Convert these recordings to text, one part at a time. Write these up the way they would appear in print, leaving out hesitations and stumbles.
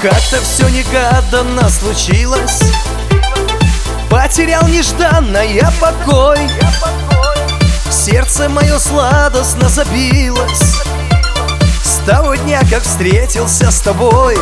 Как-то все негаданно случилось, потерял нежданно я покой. Сердце мое сладостно забилось с того дня, как встретился с тобой.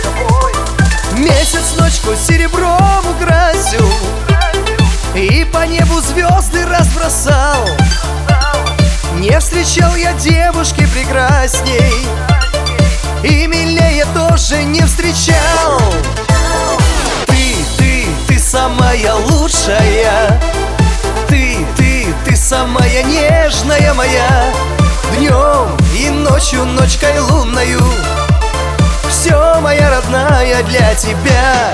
Месяц ночку серебром украсил и по небу звезды разбросал. Не встречал я девушки прекрасней, и милее тоже не встречал. Ты самая лучшая, ты самая нежная моя. Днем и ночью, ночкой лунною, все, моя родная, для тебя.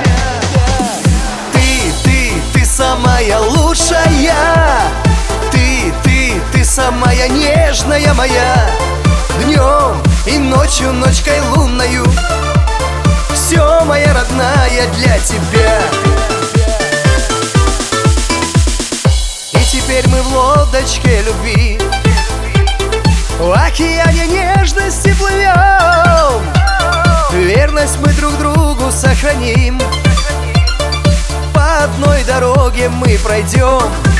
Ты самая лучшая, ты самая нежная моя. Днем и ночью, ночкой лунною, все, моя родная, для тебя. И теперь мы в лодочке любви, в океане нежности плывем. Верность мы друг другу сохраним, по одной дороге мы пройдем.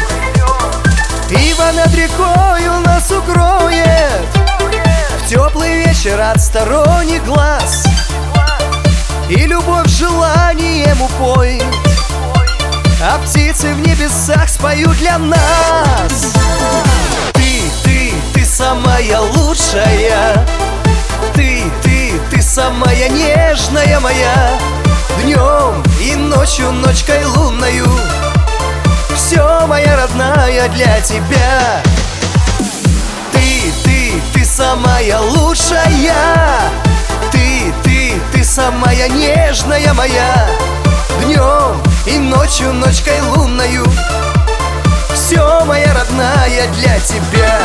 Ибо над рекою нас укроет в теплый вечер от сторонних глаз, и любовь желанием упоит, а птицы в небесах споют для нас. Ты самая лучшая, ты самая нежная моя. Днем и ночью, ночкой лунною, все, моя родная, для тебя. Ты самая лучшая, ты самая нежная моя. Днем и ночью, ночкой лунною, все, моя родная, для тебя.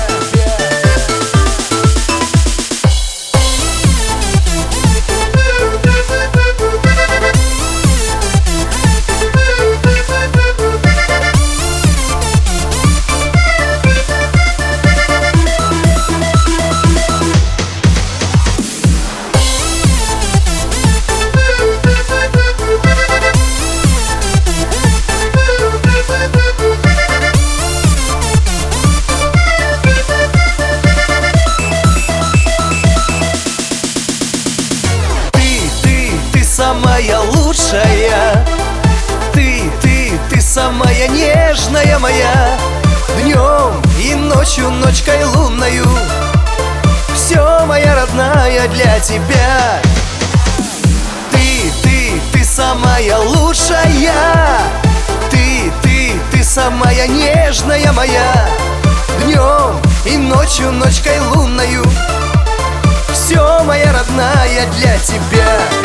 Самая лучшая, ты самая нежная моя. Днем и ночью, ночкой лунною, все, моя родная, для тебя. Ты самая лучшая, ты самая нежная моя. Днем и ночью, ночкой лунною, все, моя родная, для тебя.